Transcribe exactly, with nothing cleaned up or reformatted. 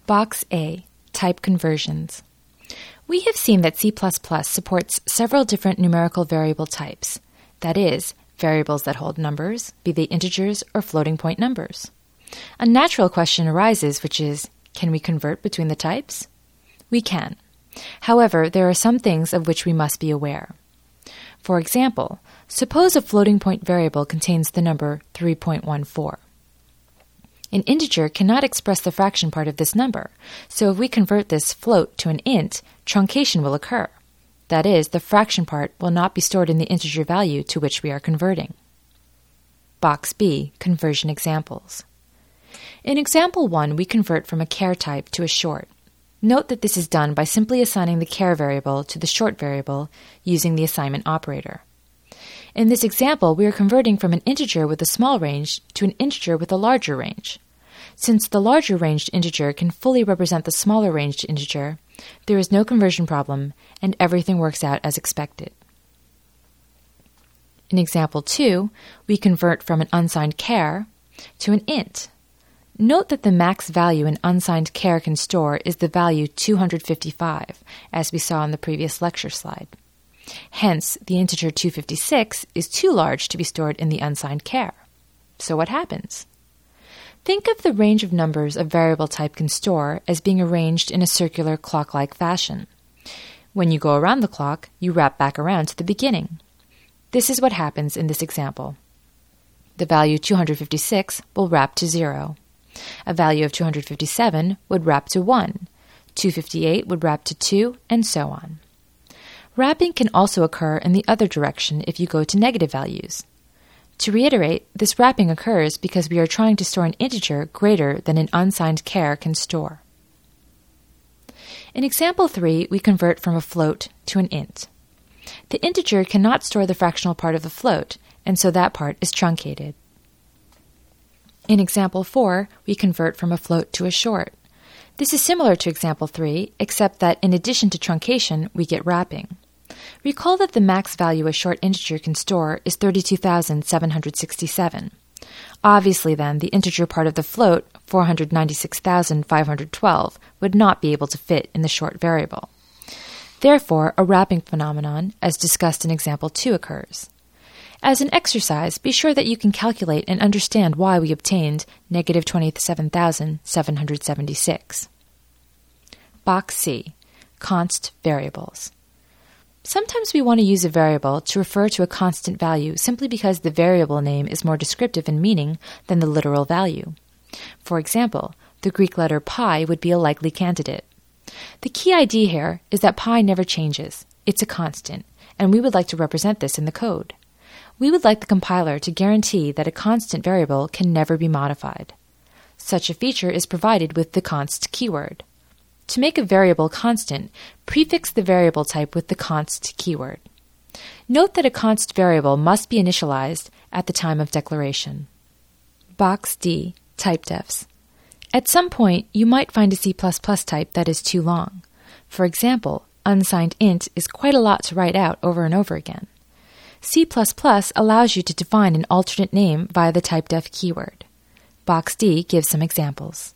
Box A, Type Conversions. We have seen that C plus plus supports several different numerical variable types, that is, variables that hold numbers, be they integers or floating point numbers. A natural question arises, which is, can we convert between the types? We can. However, there are some things of which we must be aware. For example, suppose a floating point variable contains the number three point one four. An integer cannot express the fraction part of this number, so if we convert this float to an int, truncation will occur. That is, the fraction part will not be stored in the integer value to which we are converting. Box B, Conversion Examples. In example one, we convert from a char type to a short. Note that this is done by simply assigning the char variable to the short variable using the assignment operator. In this example, we are converting from an integer with a small range to an integer with a larger range. Since the larger ranged integer can fully represent the smaller ranged integer, there is no conversion problem and everything works out as expected. In example two, we convert from an unsigned char to an int. Note that the max value an unsigned char can store is the value two hundred fifty-five, as we saw in the previous lecture slide. Hence, the integer two hundred fifty-six is too large to be stored in the unsigned char. So what happens? Think of the range of numbers a variable type can store as being arranged in a circular clock-like fashion. When you go around the clock, you wrap back around to the beginning. This is what happens in this example. The value two hundred fifty-six will wrap to zero. A value of two hundred fifty-seven would wrap to one, two hundred fifty-eight would wrap to two, and so on. Wrapping can also occur in the other direction if you go to negative values. To reiterate, this wrapping occurs because we are trying to store an integer greater than an unsigned char can store. In example three, we convert from a float to an int. The integer cannot store the fractional part of the float, and so that part is truncated. In example four, we convert from a float to a short. This is similar to example three, except that in addition to truncation, we get wrapping. Recall that the max value a short integer can store is thirty-two thousand seven hundred sixty-seven. Obviously, then, the integer part of the float, four hundred ninety-six thousand five hundred twelve, would not be able to fit in the short variable. Therefore, a wrapping phenomenon, as discussed in example two, occurs. As an exercise, be sure that you can calculate and understand why we obtained negative twenty-seven thousand seven hundred seventy-six. Box C, Const variables. Sometimes we want to use a variable to refer to a constant value simply because the variable name is more descriptive in meaning than the literal value. For example, the Greek letter pi would be a likely candidate. The key idea here is that pi never changes. It's a constant, and we would like to represent this in the code. We would like the compiler to guarantee that a constant variable can never be modified. Such a feature is provided with the const keyword. To make a variable constant, prefix the variable type with the const keyword. Note that a const variable must be initialized at the time of declaration. Box D, Typedefs. At some point, you might find a C plus plus type that is too long. For example, unsigned int is quite a lot to write out over and over again. C plus plus allows you to define an alternate name via the typedef keyword. Box D gives some examples.